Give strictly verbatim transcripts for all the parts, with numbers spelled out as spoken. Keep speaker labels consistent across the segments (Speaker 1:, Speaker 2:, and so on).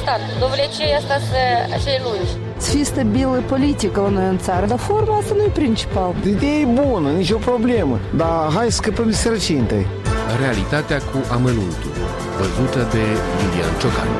Speaker 1: important. Dovlecei asta să cei lungi.
Speaker 2: Să fie stabilă politică la noi în țară, dar forma asta nu e principal.
Speaker 3: Ideea e bună, nicio problemă, dar hai să scăpăm de sărăcie întâi.
Speaker 4: Realitatea cu amănuntul, văzută de Iulian Ciocan.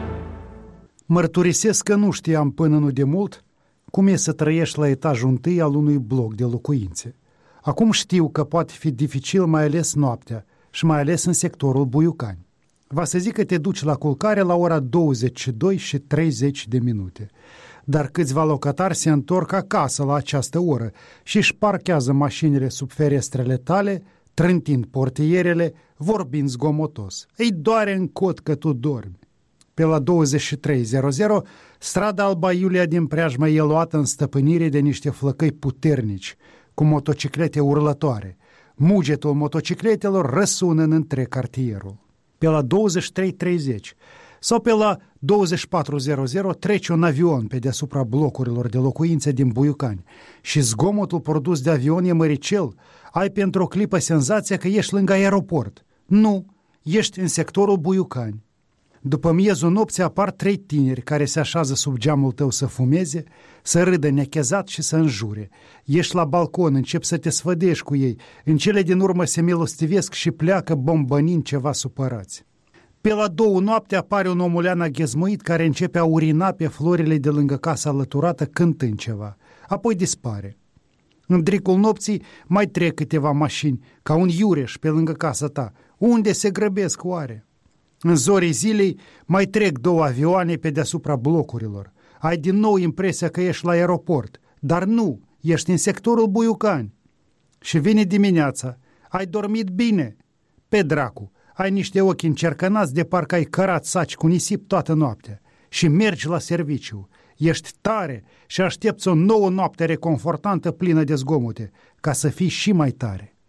Speaker 5: Mărturisesc că nu știam până nu de mult cum e să trăiești la etajul întâi al unui bloc de locuințe. Acum știu că poate fi dificil, mai ales noaptea și mai ales în sectorul Buiucani. Va să zic că te duci la culcare la ora douăzeci și două și treizeci de minute. Dar câțiva locatari se întorc acasă la această oră și își parchează mașinile sub ferestrele tale, trântind portierele, vorbind zgomotos. Îi doare în cot că tu dormi. Pe la douăzeci și trei zero zero, strada Alba Iulia din preajmă e luată în stăpânire de niște flăcăi puternici, cu motociclete urlătoare. Mugetul motocicletelor răsună în întreg cartierul. Pe la douăzeci și trei treizeci sau pe la douăzeci și patru zero zero trece un avion pe deasupra blocurilor de locuințe din Buiucani și zgomotul produs de avion e măricel. Ai pentru o clipă senzația că ești lângă aeroport. Nu, ești în sectorul Buiucani. După miezul nopții apar trei tineri care se așează sub geamul tău să fumeze, să râdă nechezat și să înjure. Ești la balcon, începi să te sfădești cu ei, în cele din urmă se milostivesc și pleacă bombănind ceva supărați. Pe la două noapte apare un omulean aghezmuit care începe a urina pe florile de lângă casa alăturată cântând ceva, apoi dispare. În dricul nopții mai trec câteva mașini, ca un iureș pe lângă casa ta. Unde se grăbesc oare? În zorii zilei mai trec două avioane pe deasupra blocurilor. Ai din nou impresia că ești la aeroport, dar nu, ești în sectorul Buiucani. Și vine dimineața, ai dormit bine? Pe dracu, ai niște ochi încercănați de parcă ai cărat saci cu nisip toată noaptea și mergi la serviciu. Ești tare și aștepți o nouă noapte reconfortantă plină de zgomote, ca să fii și mai tare.